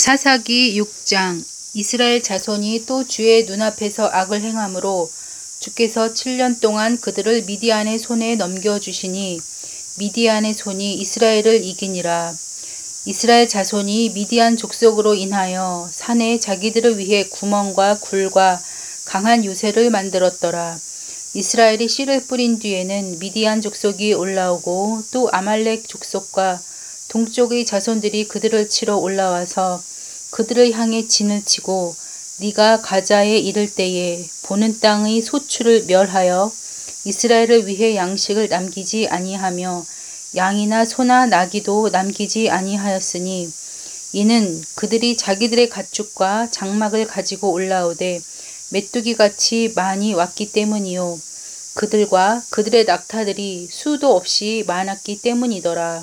사사기 6장. 이스라엘 자손이 또 주의 눈앞에서 악을 행함으로 주께서 7년 동안 그들을 미디안의 손에 넘겨주시니 미디안의 손이 이스라엘을 이기니라. 이스라엘 자손이 미디안 족속으로 인하여 산에 자기들을 위해 구멍과 굴과 강한 요새를 만들었더라. 이스라엘이 씨를 뿌린 뒤에는 미디안 족속이 올라오고 또 아말렉 족속과 동쪽의 자손들이 그들을 치러 올라와서 그들을 향해 진을 치고 네가 가자에 이를 때에 보는 땅의 소출을 멸하여 이스라엘을 위해 양식을 남기지 아니하며 양이나 소나 나귀도 남기지 아니하였으니 이는 그들이 자기들의 가축과 장막을 가지고 올라오되 메뚜기같이 많이 왔기 때문이요 그들과 그들의 낙타들이 수도 없이 많았기 때문이더라.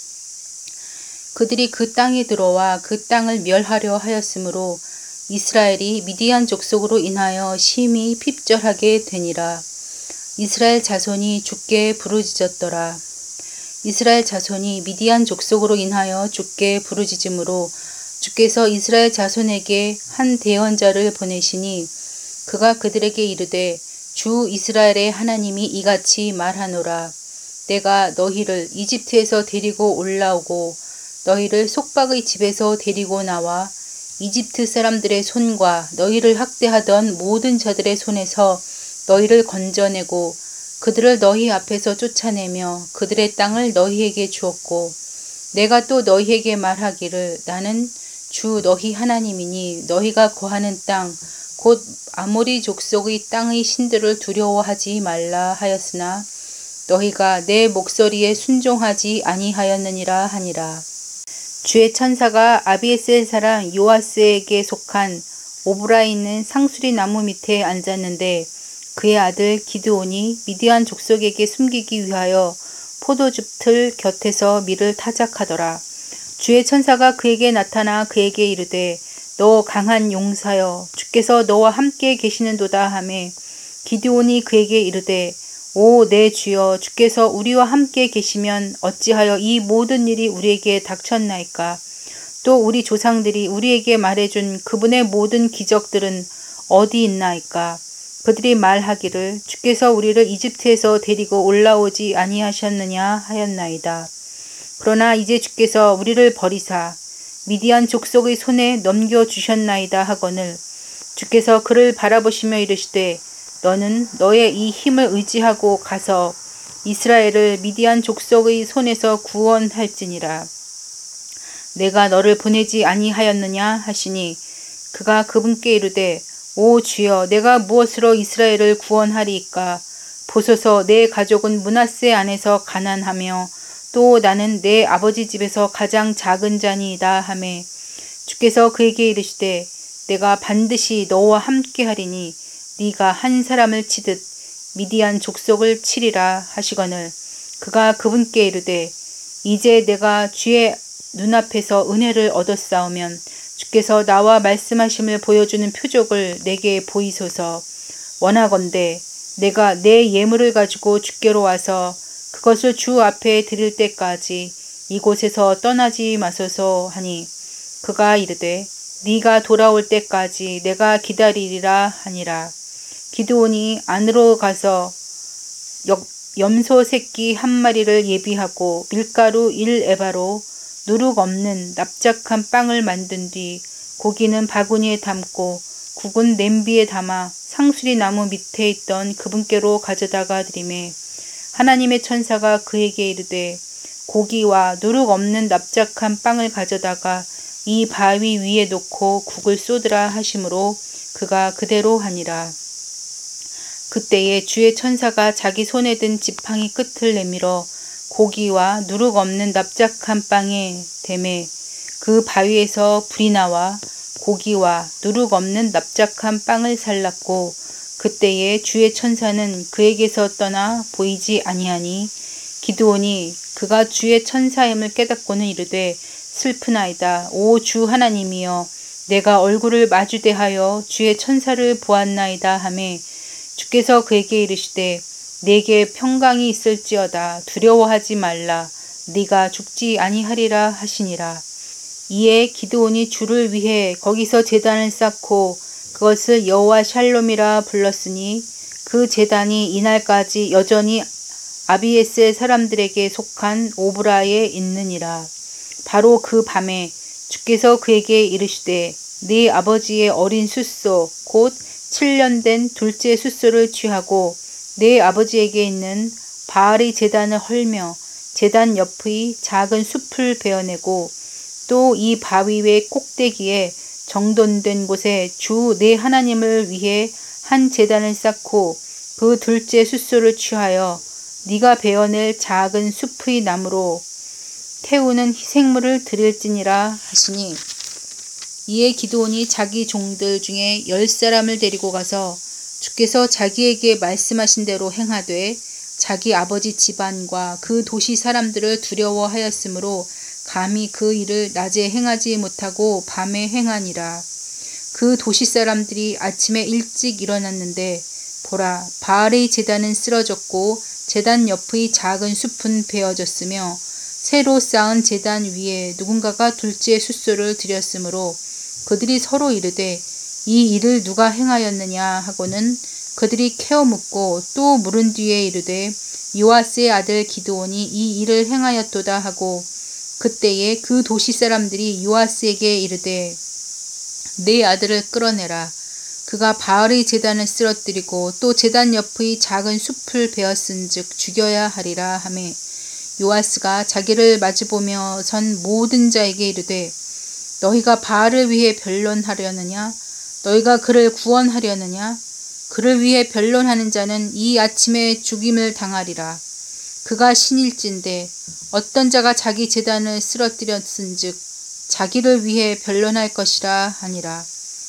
그들이 그 땅에 들어와 그 땅을 멸하려 하였으므로 이스라엘이 미디안 족속으로 인하여 심히 핍절하게 되니라. 이스라엘 자손이 주께 부르짖었더라. 이스라엘 자손이 미디안 족속으로 인하여 주께 부르짖음으로 주께서 이스라엘 자손에게 한 대언자를 보내시니 그가 그들에게 이르되 주 이스라엘의 하나님이 이같이 말하노라. 내가 너희를 이집트에서 데리고 올라오고 너희를 속박의 집에서 데리고 나와 이집트 사람들의 손과 너희를 학대하던 모든 자들의 손에서 너희를 건져내고 그들을 너희 앞에서 쫓아내며 그들의 땅을 너희에게 주었고 내가 또 너희에게 말하기를 나는 주 너희 하나님이니 너희가 거하는 땅 곧 아모리 족속의 땅의 신들을 두려워하지 말라 하였으나 너희가 내 목소리에 순종하지 아니하였느니라 하니라. 주의 천사가 아비에셀 사람 요아스에게 속한 오브라에 있는 상수리 나무 밑에 앉았는데 그의 아들 기드온이 미디안 족속에게 숨기기 위하여 포도즙 틀 곁에서 밀을 타작하더라. 주의 천사가 그에게 나타나 그에게 이르되 너 강한 용사여 주께서 너와 함께 계시는도다 하매 기드온이 그에게 이르되 오 내 주여 주께서 우리와 함께 계시면 어찌하여 이 모든 일이 우리에게 닥쳤나이까. 또 우리 조상들이 우리에게 말해준 그분의 모든 기적들은 어디 있나이까. 그들이 말하기를 주께서 우리를 이집트에서 데리고 올라오지 아니하셨느냐 하였나이다. 그러나 이제 주께서 우리를 버리사 미디안 족속의 손에 넘겨주셨나이다 하거늘 주께서 그를 바라보시며 이르시되 너는 너의 이 힘을 의지하고 가서 이스라엘을 미디안 족속의 손에서 구원할지니라. 내가 너를 보내지 아니하였느냐 하시니 그가 그분께 이르되 오 주여 내가 무엇으로 이스라엘을 구원하리이까. 보소서 내 가족은 므낫세 안에서 가난하며 또 나는 내 아버지 집에서 가장 작은 자니이다 하매 주께서 그에게 이르시되 내가 반드시 너와 함께 하리니 네가 한 사람을 치듯 미디안 족속을 치리라 하시거늘 그가 그분께 이르되 이제 내가 주의 눈앞에서 은혜를 얻었사오면 주께서 나와 말씀하심을 보여주는 표적을 내게 보이소서. 원하건대 내가 내 예물을 가지고 주께로 와서 그것을 주 앞에 드릴 때까지 이곳에서 떠나지 마소서 하니 그가 이르되 네가 돌아올 때까지 내가 기다리리라 하니라. 기드온이 안으로 가서 염소 새끼 한 마리를 예비하고 밀가루 1에바로 누룩 없는 납작한 빵을 만든 뒤 고기는 바구니에 담고 국은 냄비에 담아 상수리 나무 밑에 있던 그분께로 가져다가 드리매 하나님의 천사가 그에게 이르되 고기와 누룩 없는 납작한 빵을 가져다가 이 바위 위에 놓고 국을 쏟으라 하시므로 그가 그대로 하니라. 그때에 주의 천사가 자기 손에 든 지팡이 끝을 내밀어 고기와 누룩 없는 납작한 빵에 대매 그 바위에서 불이 나와 고기와 누룩 없는 납작한 빵을 살랐고 그때에 주의 천사는 그에게서 떠나 보이지 아니하니 기드온이 그가 주의 천사임을 깨닫고는 이르되 슬프나이다. 오 주 하나님이여 내가 얼굴을 마주대하여 주의 천사를 보았나이다 하매 주께서 그에게 이르시되 내게 평강이 있을지어다 두려워하지 말라 네가 죽지 아니하리라 하시니라. 이에 기드온이 주를 위해 거기서 제단을 쌓고 그것을 여호와 샬롬이라 불렀으니 그 제단이 이날까지 여전히 아비에셀 사람들에게 속한 오브라에 있느니라. 바로 그 밤에 주께서 그에게 이르시되 네 아버지의 어린 숫소 곧 7년 된 둘째 숫소를 취하고 네 아버지에게 있는 바알의 제단을 헐며 제단 옆의 작은 숲을 베어내고 또 이 바위 외 꼭대기에 정돈된 곳에 주 네 하나님을 위해 한 제단을 쌓고 그 둘째 숫소를 취하여 네가 베어낼 작은 숲의 나무로 태우는 희생물을 드릴지니라 하시니 이에 기드온이 자기 종들 중에 10사람을 데리고 가서 주께서 자기에게 말씀하신 대로 행하되 자기 아버지 집안과 그 도시 사람들을 두려워하였으므로 감히 그 일을 낮에 행하지 못하고 밤에 행하니라. 그 도시 사람들이 아침에 일찍 일어났는데 보라 바알의 제단은 쓰러졌고 제단 옆의 작은 숲은 베어졌으며 새로 쌓은 제단 위에 누군가가 둘째 숫소를 드렸으므로 그들이 서로 이르되 이 일을 누가 행하였느냐 하고는 그들이 캐어 묻고 또 물은 뒤에 이르되 요아스의 아들 기드온이 이 일을 행하였도다 하고 그때에 그 도시 사람들이 요아스에게 이르되 네 아들을 끌어내라. 그가 바알의 제단을 쓰러뜨리고 또 제단 옆의 작은 숲을 베었은즉 죽여야 하리라 하매 요아스가 자기를 마주보며 선 모든 자에게 이르되 너희가 바알을 위해 변론하려느냐? 너희가 그를 구원하려느냐? 그를 위해 변론하는 자는 이 아침에 죽임을 당하리라. 그가 신일진데 어떤 자가 자기 제단을 쓰러뜨렸은즉 자기를 위해 변론할 것이라 하니라.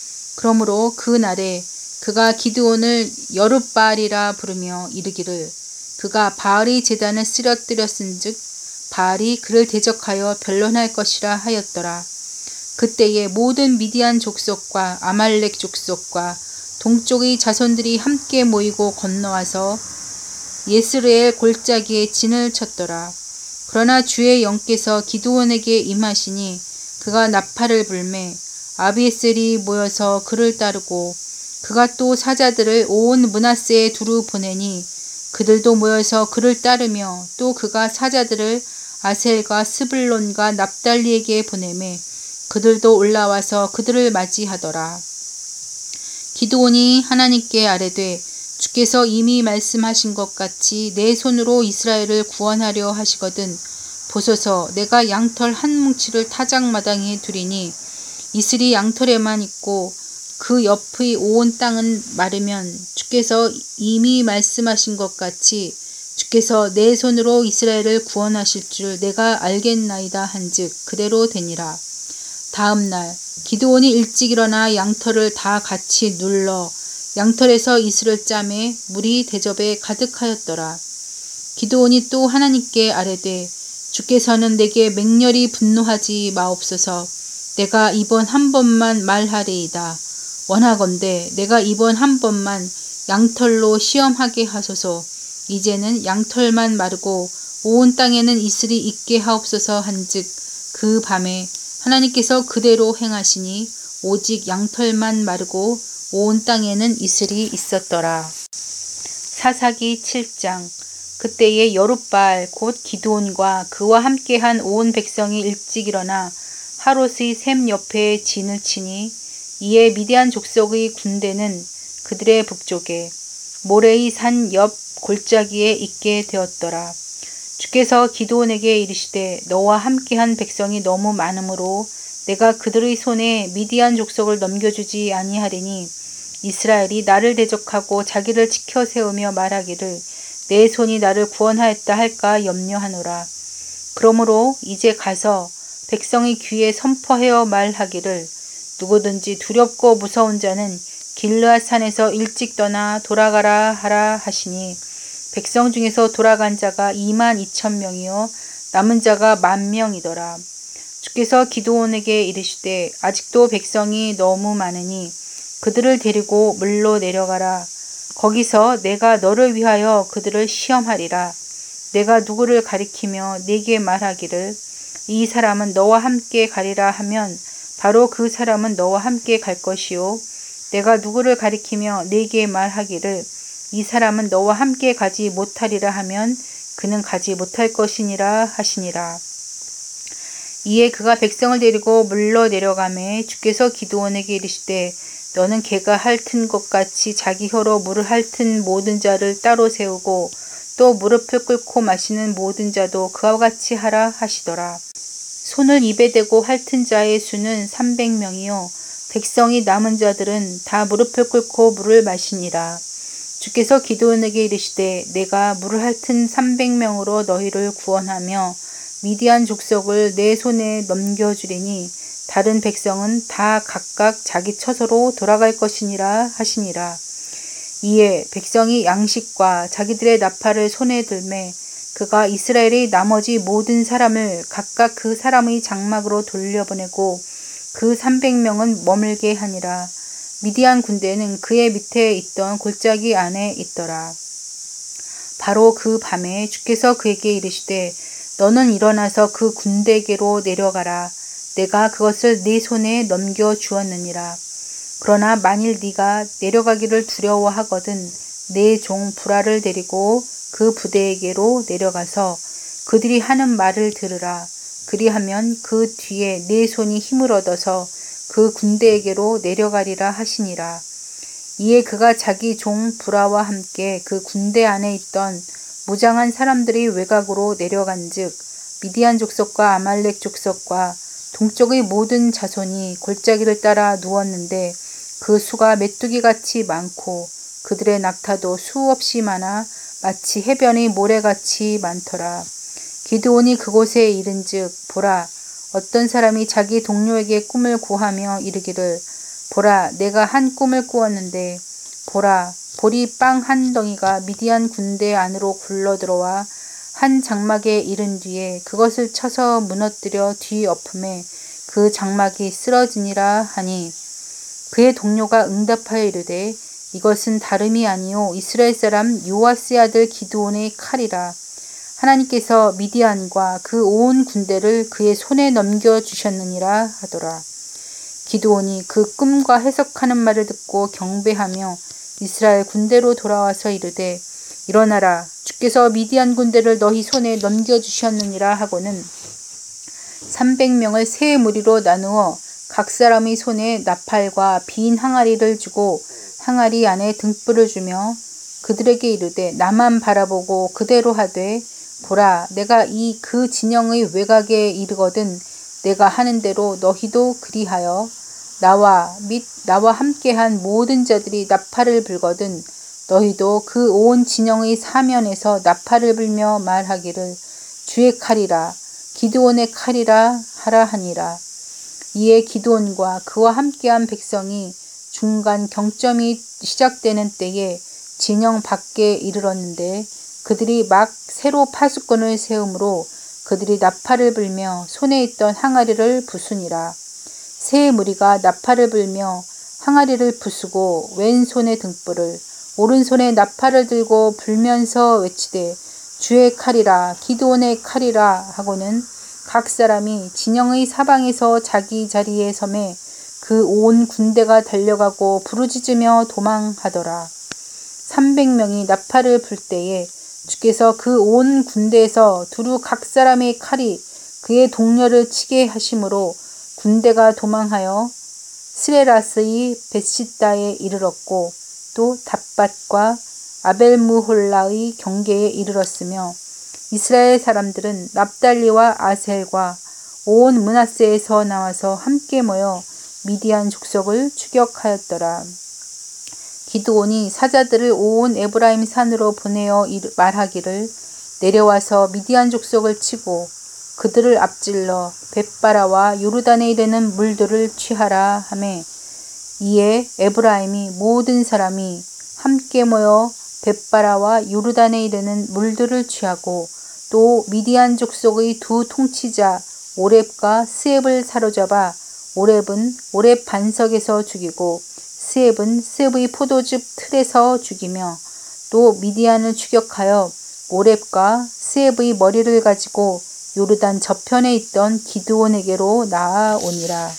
그러므로 그 날에 그가 기드온을 여룻바알이라 부르며 이르기를 그가 바알의 제단을 쓰러뜨렸은즉 바알이 그를 대적하여 변론할 것이라 하였더라. 그때에 모든 미디안 족속과 아말렉 족속과 동쪽의 자손들이 함께 모이고 건너와서 예스르엘 골짜기에 진을 쳤더라. 그러나 주의 영께서 기드온에게 임하시니 그가 나팔을 불매 아비에셀이 모여서 그를 따르고 그가 또 사자들을 온 므낫세에 두루 보내니 그들도 모여서 그를 따르며 또 그가 사자들을 아셀과 스불론과 납달리에게 보내매 그들도 올라와서 그들을 맞이하더라. 기드온이 하나님께 아뢰되 주께서 이미 말씀하신 것 같이 내 손으로 이스라엘을 구원하려 하시거든 보소서 내가 양털 한 뭉치를 타작마당에 두리니 이슬이 양털에만 있고 그 옆의 온 땅은 마르면 주께서 이미 말씀하신 것 같이 주께서 내 손으로 이스라엘을 구원하실 줄 내가 알겠나이다 한즉 그대로 되니라. 다음 날 기드온이 일찍 일어나 양털을 다 같이 눌러 양털에서 이슬을 짜매 물이 대접에 가득하였더라. 기드온이 또 하나님께 아뢰되 주께서는 내게 맹렬히 분노하지 마옵소서. 내가 이번 한 번만 말하리이다. 원하건대 내가 이번 한 번만 양털로 시험하게 하소서. 이제는 양털만 마르고 온 땅에는 이슬이 있게 하옵소서 한즉 그 밤에 하나님께서 그대로 행하시니 오직 양털만 마르고 온 땅에는 이슬이 있었더라. 사사기 7장. 그때에 여룻바알 곧 기드온과 그와 함께한 온 백성이 일찍 일어나 하롯의 샘 옆에 진을 치니 이에 미디안 족속의 군대는 그들의 북쪽에 모레의 산 옆 골짜기에 있게 되었더라. 주께서 기드온에게 이르시되 너와 함께한 백성이 너무 많으므로 내가 그들의 손에 미디안 족속을 넘겨주지 아니하리니 이스라엘이 나를 대적하고 자기를 지켜 세우며 말하기를 내 손이 나를 구원하였다 할까 염려하노라. 그러므로 이제 가서 백성의 귀에 선포하여 말하기를 누구든지 두렵고 무서운 자는 길르앗 산에서 일찍 떠나 돌아가라 하라 하시니 백성 중에서 돌아간 자가 22,000명이요 남은 자가 10,000명이더라. 주께서 기드온에게 이르시되 아직도 백성이 너무 많으니 그들을 데리고 물로 내려가라. 거기서 내가 너를 위하여 그들을 시험하리라. 내가 누구를 가리키며 네게 말하기를 이 사람은 너와 함께 가리라 하면 바로 그 사람은 너와 함께 갈 것이요 내가 누구를 가리키며 네게 말하기를 이 사람은 너와 함께 가지 못하리라 하면 그는 가지 못할 것이니라 하시니라. 이에 그가 백성을 데리고 물러 내려가매 주께서 기드온에게 이르시되 너는 개가 핥은 것 같이 자기 혀로 물을 핥은 모든 자를 따로 세우고 또 무릎을 꿇고 마시는 모든 자도 그와 같이 하라 하시더라. 손을 입에 대고 핥은 자의 수는 300명이요 백성이 남은 자들은 다 무릎을 꿇고 물을 마시니라. 주께서 기드온에게 이르시되 내가 물을 핥은 300명으로 너희를 구원하며 미디안 족속을 내 손에 넘겨주리니 다른 백성은 다 각각 자기 처소로 돌아갈 것이니라 하시니라. 이에 백성이 양식과 자기들의 나팔을 손에 들매 그가 이스라엘의 나머지 모든 사람을 각각 그 사람의 장막으로 돌려보내고 그 300명은 머물게 하니라. 미디안 군대는 그의 밑에 있던 골짜기 안에 있더라. 바로 그 밤에 주께서 그에게 이르시되 너는 일어나서 그 군대에게로 내려가라. 내가 그것을 네 손에 넘겨 주었느니라. 그러나 만일 네가 내려가기를 두려워하거든 내 종 브라를 데리고 그 부대에게로 내려가서 그들이 하는 말을 들으라. 그리하면 그 뒤에 내 손이 힘을 얻어서 그 군대에게로 내려가리라 하시니라. 이에 그가 자기 종 브라와 함께 그 군대 안에 있던 무장한 사람들이 외곽으로 내려간즉 미디안 족속과 아말렉 족속과 동쪽의 모든 자손이 골짜기를 따라 누웠는데 그 수가 메뚜기같이 많고 그들의 낙타도 수없이 많아 마치 해변의 모래같이 많더라. 기드온이 그곳에 이른즉 보라 어떤 사람이 자기 동료에게 꿈을 고하며 이르기를 보라 내가 한 꿈을 꾸었는데 보라 보리 빵 한 덩이가 미디안 군대 안으로 굴러들어와 한 장막에 이른 뒤에 그것을 쳐서 무너뜨려 뒤엎음에 그 장막이 쓰러지니라 하니 그의 동료가 응답하여 이르되 이것은 다름이 아니요 이스라엘 사람 요아스의 아들 기드온의 칼이라. 하나님께서 미디안과 그 온 군대를 그의 손에 넘겨주셨느니라 하더라. 기드온이 그 꿈과 해석하는 말을 듣고 경배하며 이스라엘 군대로 돌아와서 이르되 일어나라 주께서 미디안 군대를 너희 손에 넘겨주셨느니라 하고는 300명을 세 무리로 나누어 각 사람의 손에 나팔과 빈 항아리를 주고 항아리 안에 등불을 주며 그들에게 이르되 나만 바라보고 그대로 하되 보라 내가 이 그 진영의 외곽에 이르거든 내가 하는 대로 너희도 그리하여 나와 및 나와 함께한 모든 자들이 나팔을 불거든 너희도 그 온 진영의 사면에서 나팔을 불며 말하기를 주의 칼이라 기드온의 칼이라 하라 하니라. 이에 기드온과 그와 함께한 백성이 중간 경점이 시작되는 때에 진영 밖에 이르렀는데 그들이 막 새로 파수꾼을 세우므로 그들이 나팔을 불며 손에 있던 항아리를 부수니라. 세 무리가 나팔을 불며 항아리를 부수고 왼손에 등불을 오른손에 나팔을 들고 불면서 외치되 주의 칼이라 기드온의 칼이라 하고는 각 사람이 진영의 사방에서 자기 자리에 서매 그 온 군대가 달려가고 부르짖으며 도망하더라. 300명이 나팔을 불 때에 주께서 그 온 군대에서 두루 각 사람의 칼이 그의 동료를 치게 하심으로 군대가 도망하여 스레라스의 벳시다에 이르렀고 또 답밭과 아벨무홀라의 경계에 이르렀으며 이스라엘 사람들은 납달리와 아셀과 온 므낫세에서 나와서 함께 모여 미디안 족속을 추격하였더라. 기드온이 사자들을 온 에브라임 산으로 보내어 말하기를 내려와서 미디안 족속을 치고 그들을 앞질러 벳바라와 요르단에 이르는 물들을 취하라 하매 이에 에브라임이 모든 사람이 함께 모여 벳바라와 요르단에 이르는 물들을 취하고 또 미디안 족속의 두 통치자 오렙과 스앱을 사로잡아 오렙은 오렙 반석에서 죽이고 스앱은 스앱의 포도즙 틀에서 죽이며 또 미디안을 추격하여 오렙과 스앱의 머리를 가지고 요르단 저편에 있던 기드온에게로 나아오니라.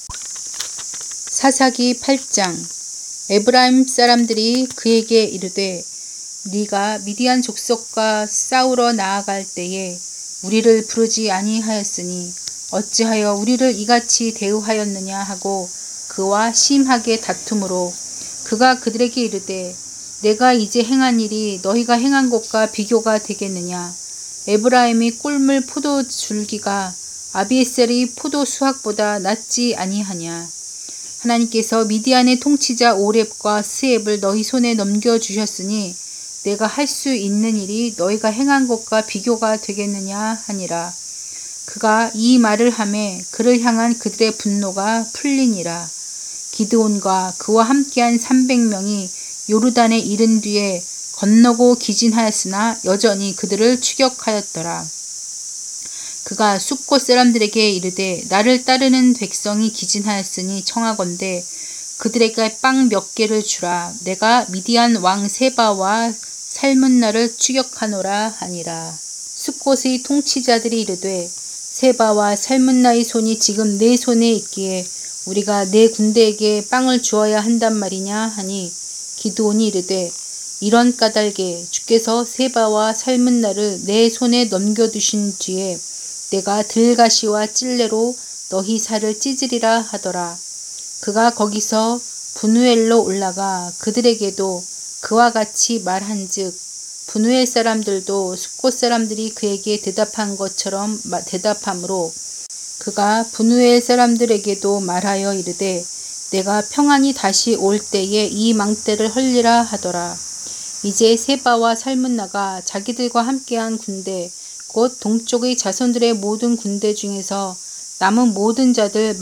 사사기 8장. 에브라임 사람들이 그에게 이르되 네가 미디안 족속과 싸우러 나아갈 때에 우리를 부르지 아니하였으니 어찌하여 우리를 이같이 대우하였느냐 하고 그와 심하게 다투므로 그가 그들에게 이르되 내가 이제 행한 일이 너희가 행한 것과 비교가 되겠느냐. 에브라임이 꿀물 포도줄기가 아비에셀의 포도 수확보다 낫지 아니하냐. 하나님께서 미디안의 통치자 오렙과 스앱을 너희 손에 넘겨주셨으니 내가 할 수 있는 일이 너희가 행한 것과 비교가 되겠느냐 하니라. 그가 이 말을 하매 그를 향한 그들의 분노가 풀리니라. 기드온과 그와 함께한 300명이 요르단에 이른 뒤에 건너고 기진하였으나 여전히 그들을 추격하였더라. 그가 숫곳 사람들에게 이르되 나를 따르는 백성이 기진하였으니 청하건대 그들에게 빵 몇 개를 주라. 내가 미디안 왕 세바와 살문나를 추격하노라 하니라. 숫곳의 통치자들이 이르되 세바와 살문나의 손이 지금 내 손에 있기에 우리가 내 군대에게 빵을 주어야 한단 말이냐 하니 기드온이 이르되 이런 까닭에 주께서 세바와 살문나를 내 손에 넘겨두신 뒤에 내가 들가시와 찔레로 너희 살을 찢으리라 하더라. 그가 거기서 분우엘로 올라가 그들에게도 그와 같이 말한즉 분우엘 사람들도 숫곳 사람들이 그에게 대답한 것처럼 대답하므로 그가 분우엘 사람들에게도 말하여 이르되 내가 평안히 다시 올 때에 이 망대를 헐리라 하더라. 이제 세바와 살문나가 자기들과 함께한 군대 곧 동쪽의 자손들의 모든 군대 중에서 남은 모든 자들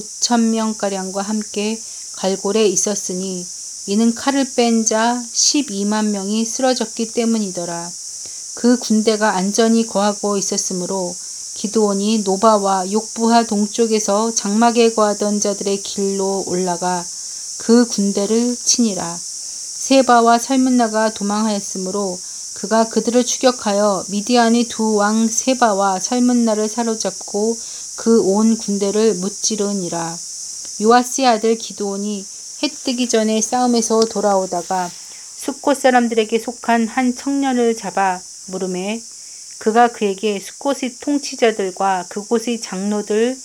15,000명가량과 함께 갈골에 있었으니 이는 칼을 뺀 자 12만 명이 쓰러졌기 때문이더라. 그 군대가 안전히 거하고 있었으므로 기드온이 노바와 욕부하 동쪽에서 장막에 거하던 자들의 길로 올라가 그 군대를 치니라. 세바와 살문나가 도망하였으므로 그가 그들을 추격하여 미디안의 두 왕 세바와 살문나를 사로잡고 그 온 군대를 무찌르니라. 요아스의 아들 기드온이 해 뜨기 전에 싸움에서 돌아오다가 숫곳 사람들에게 속한 한 청년을 잡아 물음에 그가 그에게 숫곳의 통치자들과 그곳의 장로들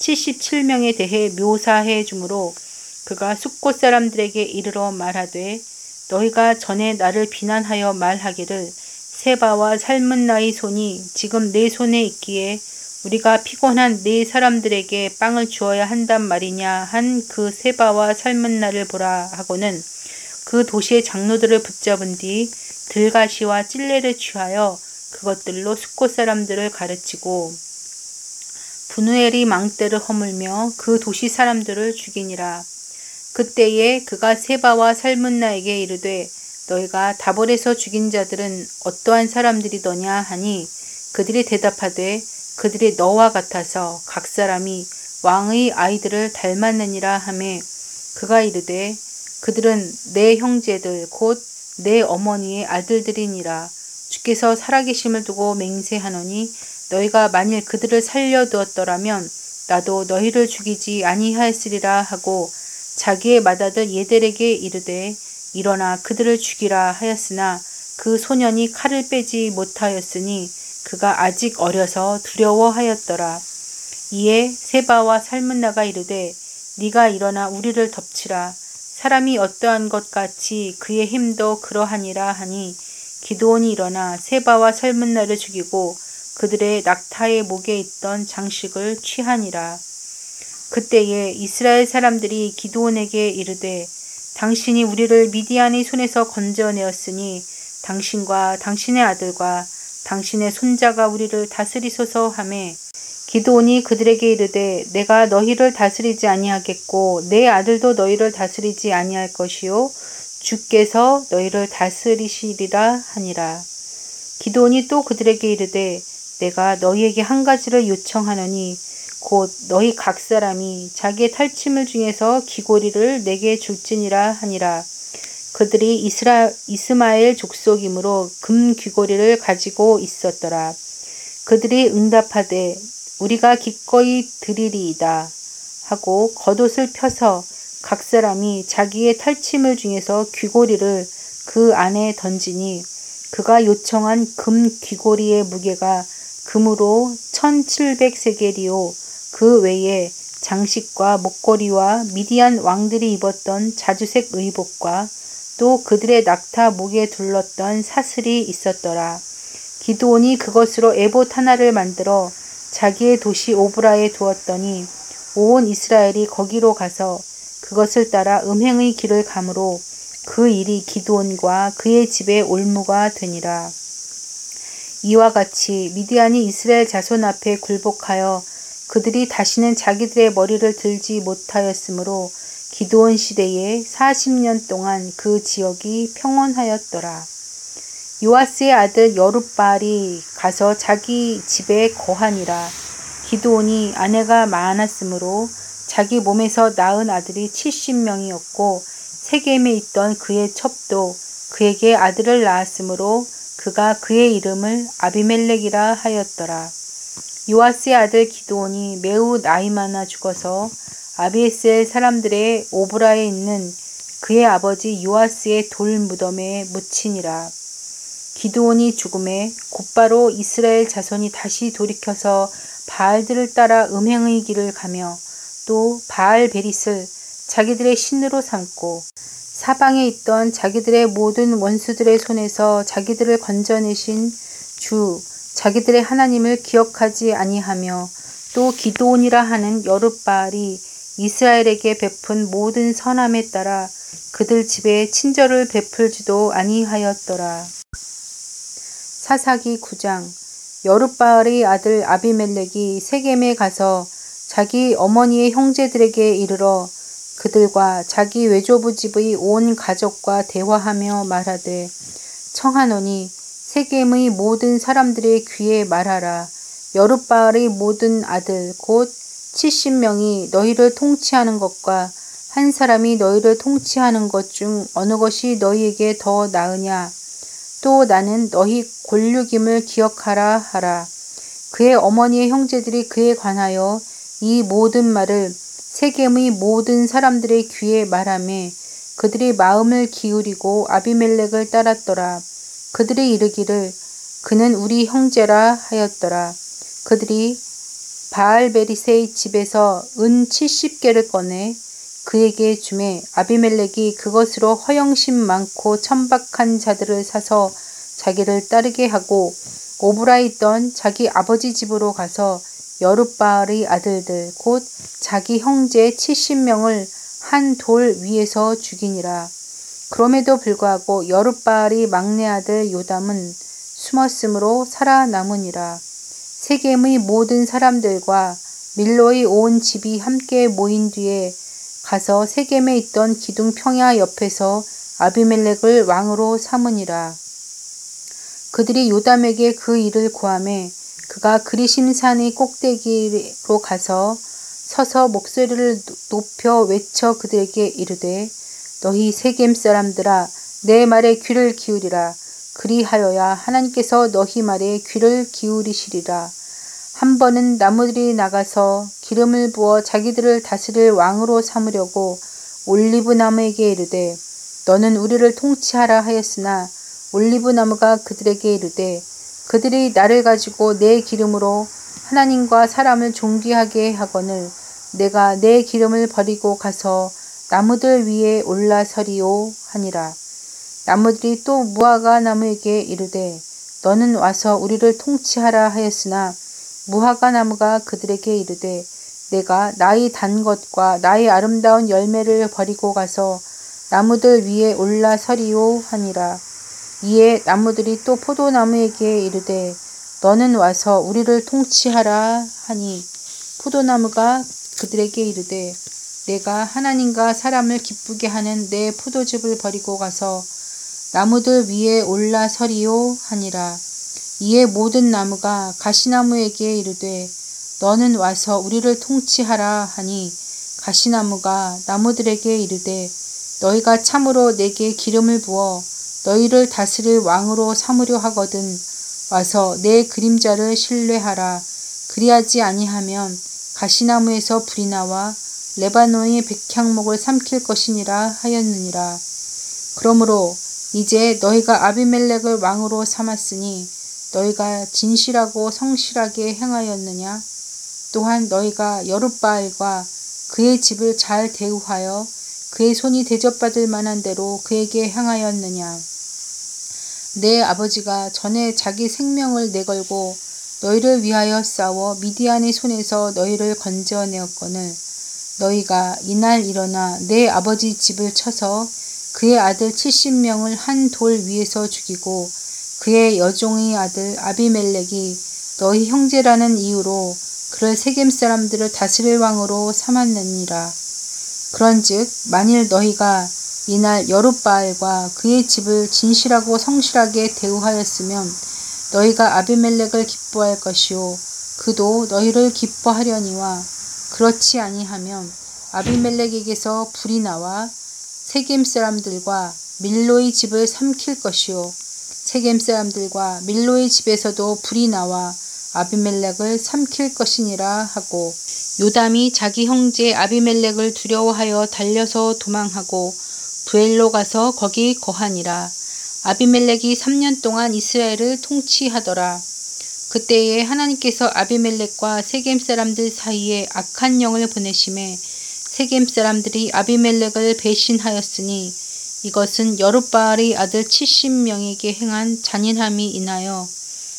77명에 대해 묘사해 주므로 그가 숫곳 사람들에게 이르러 말하되 너희가 전에 나를 비난하여 말하기를 세바와 살문나의 손이 지금 내 손에 있기에 우리가 피곤한 네 사람들에게 빵을 주어야 한단 말이냐 한 그 세바와 살문나를 보라 하고는 그 도시의 장로들을 붙잡은 뒤 들가시와 찔레를 취하여 그것들로 숫곳 사람들을 가르치고 분우엘이 망대를 허물며 그 도시 사람들을 죽이니라. 그때에 그가 세바와 살문나에게 이르되 너희가 다볼에서 죽인 자들은 어떠한 사람들이더냐 하니 그들이 대답하되 그들이 너와 같아서 각 사람이 왕의 아이들을 닮았느니라 하매 그가 이르되 그들은 내 형제들 곧 내 어머니의 아들들이니라. 주께서 살아계심을 두고 맹세하노니 너희가 만일 그들을 살려두었더라면 나도 너희를 죽이지 아니하였으리라 하고 자기의 맏아들 예델에게 이르되 일어나 그들을 죽이라 하였으나 그 소년이 칼을 빼지 못하였으니 그가 아직 어려서 두려워하였더라. 이에 세바와 살문나가 이르되 네가 일어나 우리를 덮치라. 사람이 어떠한 것 같이 그의 힘도 그러하니라 하니 기드온이 일어나 세바와 살문나를 죽이고 그들의 낙타의 목에 있던 장식을 취하니라. 그때에 이스라엘 사람들이 기드온에게 이르되 당신이 우리를 미디안의 손에서 건져내었으니 당신과 당신의 아들과 당신의 손자가 우리를 다스리소서 하매 기드온이 그들에게 이르되 내가 너희를 다스리지 아니하겠고 내 아들도 너희를 다스리지 아니할 것이요 주께서 너희를 다스리시리라 하니라. 기드온이 또 그들에게 이르되 내가 너희에게 한 가지를 요청하노니 곧 너희 각 사람이 자기의 탈취물 중에서 귀고리를 내게 줄지니라 하니라. 그들이 이스마엘 족속이므로 금 귀고리를 가지고 있었더라. 그들이 응답하되 우리가 기꺼이 드리리이다 하고 겉옷을 펴서 각 사람이 자기의 탈취물 중에서 귀고리를 그 안에 던지니 그가 요청한 금 귀고리의 무게가 금으로 1700세겔이요 그 외에 장식과 목걸이와 미디안 왕들이 입었던 자주색 의복과 또 그들의 낙타 목에 둘렀던 사슬이 있었더라. 기드온이 그것으로 에봇 하나를 만들어 자기의 도시 오브라에 두었더니 온 이스라엘이 거기로 가서 그것을 따라 음행의 길을 가므로 그 일이 기드온과 그의 집에 올무가 되니라. 이와 같이 미디안이 이스라엘 자손 앞에 굴복하여 그들이 다시는 자기들의 머리를 들지 못하였으므로 기드온 시대에 40년 동안 그 지역이 평온하였더라. 요아스의 아들 여룻바알이 가서 자기 집에 거하니라. 기드온이 아내가 많았으므로 자기 몸에서 낳은 아들이 70명이었고 세겜에 있던 그의 첩도 그에게 아들을 낳았으므로 그가 그의 이름을 아비멜렉이라 하였더라. 요아스의 아들 기드온이 매우 나이 많아 죽어서 아비에셀 사람들의 오브라에 있는 그의 아버지 요아스의 돌 무덤에 묻히니라. 기드온이 죽음에 곧바로 이스라엘 자손이 다시 돌이켜서 바알들을 따라 음행의 길을 가며 또 바알 베릿을 자기들의 신으로 삼고 사방에 있던 자기들의 모든 원수들의 손에서 자기들을 건져내신 주 자기들의 하나님을 기억하지 아니하며 또 기드온이라 하는 여룻바알이 이스라엘에게 베푼 모든 선함에 따라 그들 집에 친절을 베풀지도 아니하였더라. 사사기 9장. 여룻바알의 아들 아비멜렉이 세겜에 가서 자기 어머니의 형제들에게 이르러 그들과 자기 외조부 집의 온 가족과 대화하며 말하되 청하노니 세겜의 모든 사람들의 귀에 말하라. 여룻바알의 모든 아들 곧 70명이 너희를 통치하는 것과 한 사람이 너희를 통치하는 것 중 어느 것이 너희에게 더 나으냐. 또 나는 너희 골육임을 기억하라 하라. 그의 어머니의 형제들이 그에 관하여 이 모든 말을 세겜의 모든 사람들의 귀에 말하매 그들이 마음을 기울이고 아비멜렉을 따랐더라. 그들이 이르기를 그는 우리 형제라 하였더라. 그들이 바알베릿의 집에서 은 70개를 꺼내 그에게 주매 아비멜렉이 그것으로 허영심 많고 천박한 자들을 사서 자기를 따르게 하고 오브라에 있던 자기 아버지 집으로 가서 여룻바알의 아들들 곧 자기 형제 70명을 한 돌 위에서 죽이니라. 그럼에도 불구하고 여룻바알의 막내 아들 요담은 숨었으므로 살아남으니라. 세겜의 모든 사람들과 밀로의 온 집이 함께 모인 뒤에 가서 세겜에 있던 기둥 평야 옆에서 아비멜렉을 왕으로 삼으니라. 그들이 요담에게 그 일을 구하매 그가 그리심산의 꼭대기로 가서 서서 목소리를 높여 외쳐 그들에게 이르되 너희 세겜 사람들아 내 말에 귀를 기울이라. 그리하여야 하나님께서 너희 말에 귀를 기울이시리라. 한 번은 나무들이 나가서 기름을 부어 자기들을 다스릴 왕으로 삼으려고 올리브 나무에게 이르되 너는 우리를 통치하라 하였으나 올리브 나무가 그들에게 이르되 그들이 나를 가지고 내 기름으로 하나님과 사람을 존귀하게 하거늘 내가 내 기름을 버리고 가서 나무들 위에 올라서리오 하니라. 나무들이 또 무화과 나무에게 이르되 너는 와서 우리를 통치하라 하였으나 무화과 나무가 그들에게 이르되 내가 나의 단 것과 나의 아름다운 열매를 버리고 가서 나무들 위에 올라서리오 하니라. 이에 나무들이 또 포도나무에게 이르되 너는 와서 우리를 통치하라 하니 포도나무가 그들에게 이르되 내가 하나님과 사람을 기쁘게 하는 내 포도즙을 버리고 가서 나무들 위에 올라서리오 하니라. 이에 모든 나무가 가시나무에게 이르되 너는 와서 우리를 통치하라 하니 가시나무가 나무들에게 이르되 너희가 참으로 내게 기름을 부어 너희를 다스릴 왕으로 삼으려 하거든 와서 내 그림자를 신뢰하라. 그리하지 아니하면 가시나무에서 불이 나와 레바논의 백향목을 삼킬 것이니라 하였느니라. 그러므로 이제 너희가 아비멜렉을 왕으로 삼았으니 너희가 진실하고 성실하게 행하였느냐? 또한 너희가 여룻바알과 그의 집을 잘 대우하여 그의 손이 대접받을 만한 대로 그에게 행하였느냐? 내 아버지가 전에 자기 생명을 내걸고 너희를 위하여 싸워 미디안의 손에서 너희를 건져내었거늘 너희가 이날 일어나 내 아버지 집을 쳐서 그의 아들 70명을 한 돌 위에서 죽이고 그의 여종의 아들 아비멜렉이 너희 형제라는 이유로 그를 세겜 사람들을 다스릴 왕으로 삼았느니라. 그런즉 만일 너희가 이날 여룻바알과 그의 집을 진실하고 성실하게 대우하였으면 너희가 아비멜렉을 기뻐할 것이요 그도 너희를 기뻐하려니와 그렇지 아니하면 아비멜렉에게서 불이 나와 세겜 사람들과 밀로의 집을 삼킬 것이요 세겜 사람들과 밀로의 집에서도 불이 나와 아비멜렉을 삼킬 것이니라 하고 요담이 자기 형제 아비멜렉을 두려워하여 달려서 도망하고 부엘로 가서 거기 거하니라. 아비멜렉이 3년 동안 이스라엘을 통치하더라. 그때에 하나님께서 아비멜렉과 세겜 사람들 사이에 악한 영을 보내심에 세겜 사람들이 아비멜렉을 배신하였으니 이것은 여룻바알의 아들 70명에게 행한 잔인함이 인하여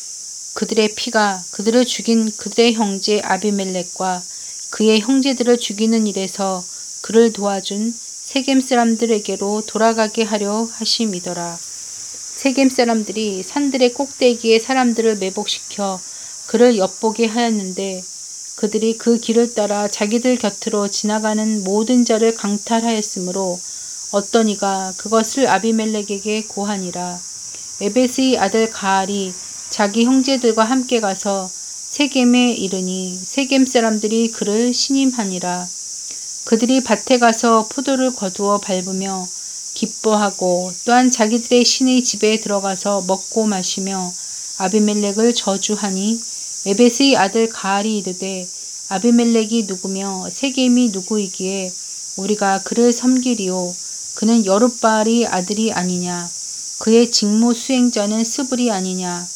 그들의 피가 그들을 죽인 그들의 형제 아비멜렉과 그의 형제들을 죽이는 일에서 그를 도와준 세겜 사람들에게로 돌아가게 하려 하심이더라. 세겜 사람들이 산들의 꼭대기에 사람들을 매복시켜 그를 엿보게 하였는데 그들이 그 길을 따라 자기들 곁으로 지나가는 모든 자를 강탈하였으므로 어떤 이가 그것을 아비멜렉에게 고하니라. 에벳의 아들 가알이 자기 형제들과 함께 가서 세겜에 이르니 세겜 사람들이 그를 신임하니라. 그들이 밭에 가서 포도를 거두어 밟으며 기뻐하고 또한 자기들의 신의 집에 들어가서 먹고 마시며 아비멜렉을 저주하니 에벳의 아들 가알이 이르되 아비멜렉이 누구며 세겜이 누구이기에 우리가 그를 섬기리오. 그는 여룻바알의 아들이 아니냐. 그의 직무 수행자는 스불이 아니냐.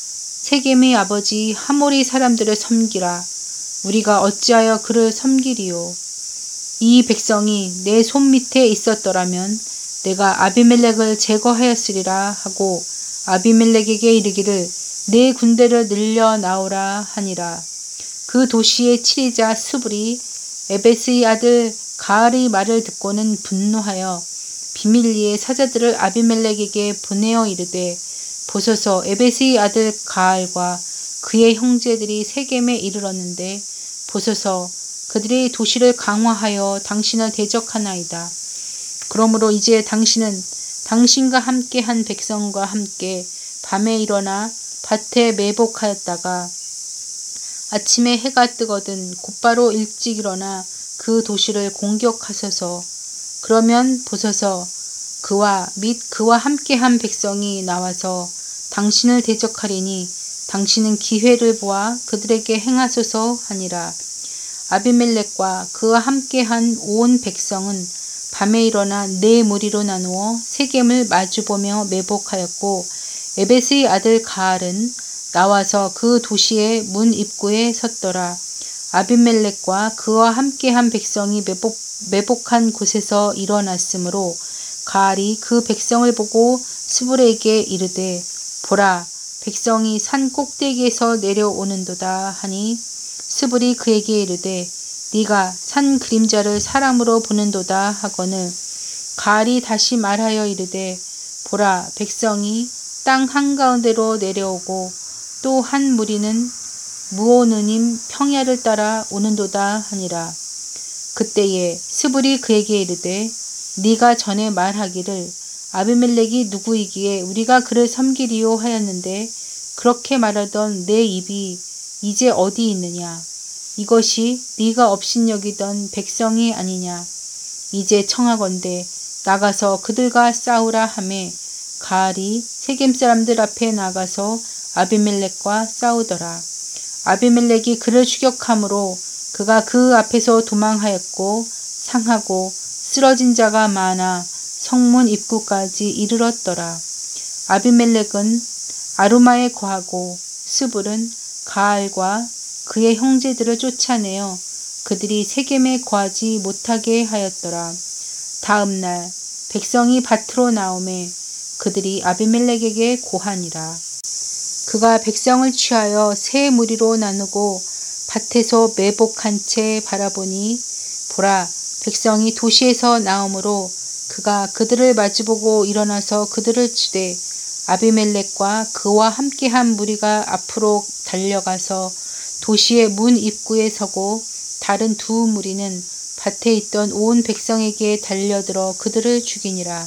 세겜의 아버지 하몰의 사람들을 섬기라. 우리가 어찌하여 그를 섬기리오. 이 백성이 내 손밑에 있었더라면 내가 아비멜렉을 제거하였으리라 하고 아비멜렉에게 이르기를 내 군대를 늘려 나오라 하니라. 그 도시의 치리자 스불이 에벳의 아들 가알의 말을 듣고는 분노하여 비밀리에 사자들을 아비멜렉에게 보내어 이르되 보소서 에벳의 아들 가알과 그의 형제들이 세겜에 이르렀는데 보소서 그들이 도시를 강화하여 당신을 대적하나이다. 그러므로 이제 당신은 당신과 함께 한 백성과 함께 밤에 일어나 밭에 매복하였다가 아침에 해가 뜨거든 곧바로 일찍 일어나 그 도시를 공격하소서. 그러면 보소서 그와 및 그와 함께 한 백성이 나와서 당신을 대적하리니 당신은 기회를 보아 그들에게 행하소서 하니라. 아비멜렉과 그와 함께한 온 백성은 밤에 일어나 네 무리로 나누어 세겜을 마주보며 매복하였고 에벳의 아들 가알은 나와서 그 도시의 문 입구에 섰더라. 아비멜렉과 그와 함께한 백성이 매복한 곳에서 일어났으므로 가알이 그 백성을 보고 스불에게 이르되 보라 백성이 산 꼭대기에서 내려오는도다 하니 스불이 그에게 이르되 네가 산 그림자를 사람으로 보는도다 하거늘 가알이 다시 말하여 이르되 보라 백성이 땅 한가운데로 내려오고 또 한 무리는 무오느님 평야를 따라 오는도다 하니라. 그때에 스불이 그에게 이르되 네가 전에 말하기를 아비멜렉이 누구이기에 우리가 그를 섬기리요 하였는데 그렇게 말하던 내 입이 이제 어디 있느냐. 이것이 네가 업신여기던 백성이 아니냐. 이제 청하건대 나가서 그들과 싸우라 하매 가알이 세겜 사람들 앞에 나가서 아비멜렉과 싸우더라. 아비멜렉이 그를 추격함으로 그가 그 앞에서 도망하였고 상하고 쓰러진 자가 많아 성문 입구까지 이르렀더라. 아비멜렉은 아루마에 거하고 스불은 가알과 그의 형제들을 쫓아내어 그들이 세겜에 거하지 못하게 하였더라. 다음 날 백성이 밭으로 나오매 그들이 아비멜렉에게 고하니라. 그가 백성을 취하여 세 무리로 나누고 밭에서 매복한 채 바라보니 보라, 백성이 도시에서 나오므로 그가 그들을 마주보고 일어나서 그들을 치되 아비멜렉과 그와 함께한 무리가 앞으로 달려가서 도시의 문 입구에 서고 다른 두 무리는 밭에 있던 온 백성에게 달려들어 그들을 죽이니라.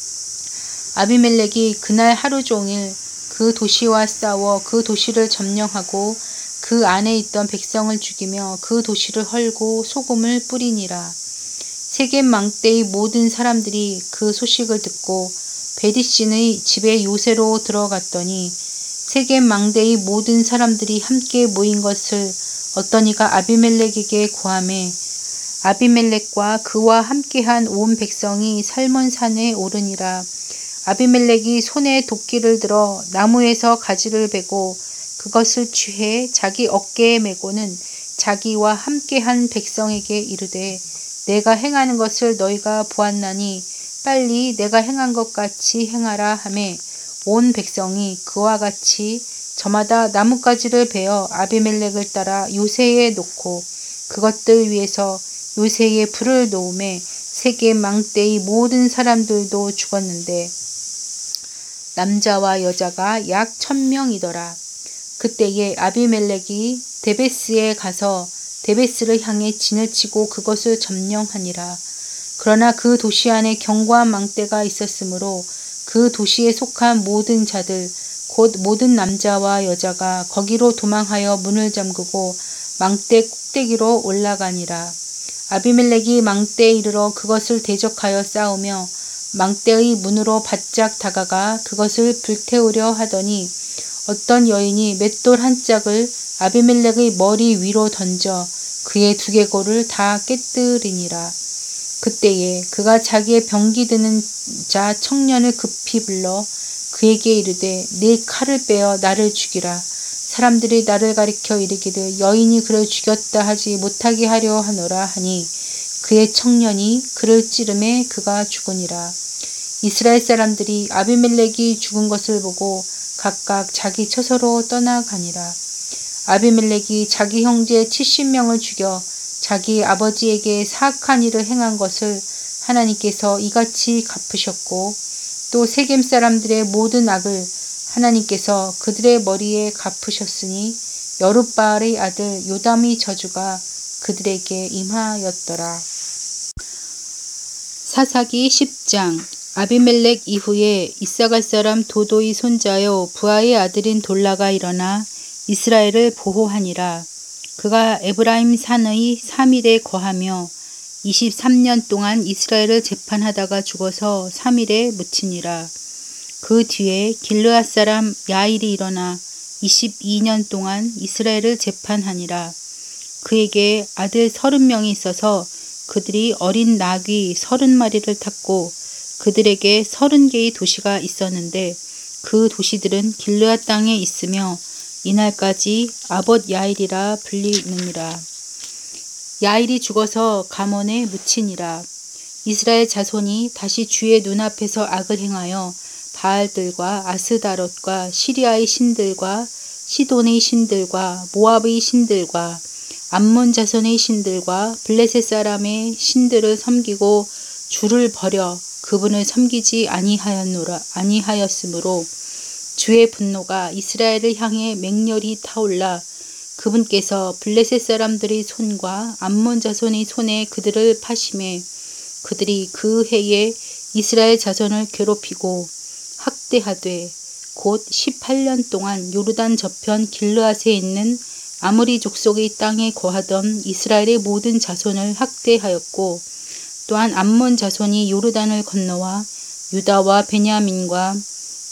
아비멜렉이 그날 하루 종일 그 도시와 싸워 그 도시를 점령하고 그 안에 있던 백성을 죽이며 그 도시를 헐고 소금을 뿌리니라. 세겜 망대의 모든 사람들이 그 소식을 듣고 베디신의 집에 요새로 들어갔더니 세겜 망대의 모든 사람들이 함께 모인 것을 어떤 이가 아비멜렉에게 고하매 아비멜렉과 그와 함께한 온 백성이 살몬산에 오르니라. 아비멜렉이 손에 도끼를 들어 나무에서 가지를 베고 그것을 취해 자기 어깨에 메고는 자기와 함께한 백성에게 이르되 내가 행하는 것을 너희가 보았나니 빨리 내가 행한 것 같이 행하라 하매 온 백성이 그와 같이 저마다 나뭇가지를 베어 아비멜렉을 따라 요새에 놓고 그것들 위에서 요새에 불을 놓음에 세겜 망대의 모든 사람들도 죽었는데 남자와 여자가 약 1000명이더라. 그때에 아비멜렉이 데베스에 가서 데베스를 향해 진을 치고 그것을 점령하니라. 그러나 그 도시 안에 견고한 망대가 있었으므로 그 도시에 속한 모든 자들 곧 모든 남자와 여자가 거기로 도망하여 문을 잠그고 망대 꼭대기로 올라가니라. 아비멜렉이 망대에 이르러 그것을 대적하여 싸우며 망대의 문으로 바짝 다가가 그것을 불태우려 하더니 어떤 여인이 맷돌 한 짝을 아비멜렉의 머리 위로 던져 그의 두개골을 다 깨뜨리니라. 그때에 그가 자기의 병기 드는 자 청년을 급히 불러 그에게 이르되 네 칼을 빼어 나를 죽이라. 사람들이 나를 가리켜 이르기를 여인이 그를 죽였다 하지 못하게 하려 하노라 하니 그의 청년이 그를 찌르매 그가 죽으니라. 이스라엘 사람들이 아비멜렉이 죽은 것을 보고 각각 자기 처소로 떠나가니라. 아비멜렉이 자기 형제 70명을 죽여 자기 아버지에게 사악한 일을 행한 것을 하나님께서 이같이 갚으셨고 또 세겜 사람들의 모든 악을 하나님께서 그들의 머리에 갚으셨으니 여룻바알의 아들 요담의 저주가 그들에게 임하였더라. 사사기 10장. 아비멜렉 이후에 이사갈 사람 도도의 손자요 부하의 아들인 돌라가 일어나 이스라엘을 보호하니라. 그가 에브라임 산의 3일에 거하며 23년 동안 이스라엘을 재판하다가 죽어서 3일에 묻히니라. 그 뒤에 길르앗 사람 야일이 일어나 22년 동안 이스라엘을 재판하니라. 그에게 아들 30명이 있어서 그들이 어린 나귀 30마리를 탔고 그들에게 30개의 도시가 있었는데 그 도시들은 길르앗 땅에 있으며 이날까지 아봇 야일이라 불리느니라. 야일이 죽어서 가몬에 묻히니라. 이스라엘 자손이 다시 주의 눈앞에서 악을 행하여 바알들과 아스다롯과 시리아의 신들과 시돈의 신들과 모압의 신들과 암몬 자손의 신들과 블레셋 사람의 신들을 섬기고 주를 버려 그분을 섬기지 아니하였으므로 주의 분노가 이스라엘을 향해 맹렬히 타올라 그분께서 블레셋 사람들의 손과 암몬 자손의 손에 그들을 파심해 그들이 그 해에 이스라엘 자손을 괴롭히고 학대하되 곧 18년 동안 요르단 저편 길르앗에 있는 아모리 족속의 땅에 거하던 이스라엘의 모든 자손을 학대하였고 또한 암몬 자손이 요르단을 건너와 유다와 베냐민과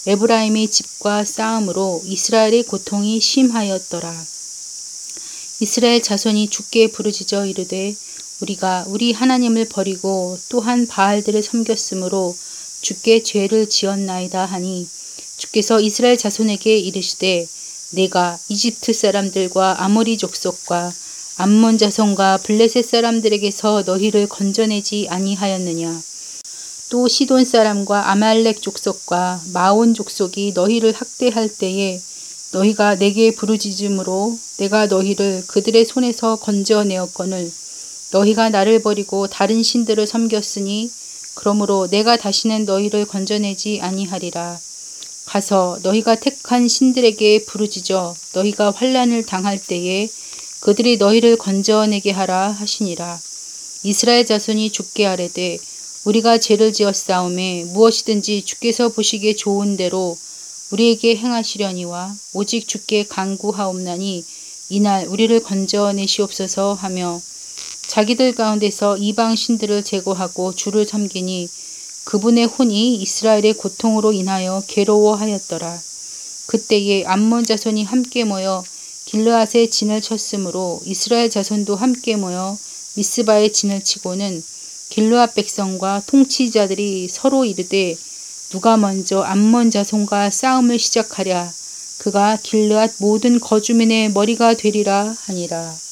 에브라임의 집과 싸움으로 이스라엘의 고통이 심하였더라. 이스라엘 자손이 주께 부르짖어 이르되 우리가 우리 하나님을 버리고 또한 바알들을 섬겼으므로 주께 죄를 지었나이다 하니 주께서 이스라엘 자손에게 이르시되 내가 이집트 사람들과 아모리 족속과 암몬 자손과 블레셋 사람들에게서 너희를 건져내지 아니하였느냐. 또 시돈 사람과 아말렉 족속과 마온 족속이 너희를 학대할 때에 너희가 내게 부르짖음으로 내가 너희를 그들의 손에서 건져내었거늘 너희가 나를 버리고 다른 신들을 섬겼으니 그러므로 내가 다시는 너희를 건져내지 아니하리라. 가서 너희가 택한 신들에게 부르짖어 너희가 환난을 당할 때에 그들이 너희를 건져내게 하라 하시니라. 이스라엘 자손이 주께 아뢰되 우리가 죄를 지었사오매 무엇이든지 주께서 보시기에 좋은 대로 우리에게 행하시려니와 오직 주께 간구하옵나니 이날 우리를 건져내시옵소서 하며 자기들 가운데서 이방 신들을 제거하고 주를 섬기니 그분의 혼이 이스라엘의 고통으로 인하여 괴로워하였더라. 그때에 암몬 자손이 함께 모여 길르앗에 진을 쳤으므로 이스라엘 자손도 함께 모여 미스바에 진을 치고는 길르앗 백성과 통치자들이 서로 이르되 누가 먼저 암몬 자손과 싸움을 시작하랴 그가 길르앗 모든 거주민의 머리가 되리라 하니라.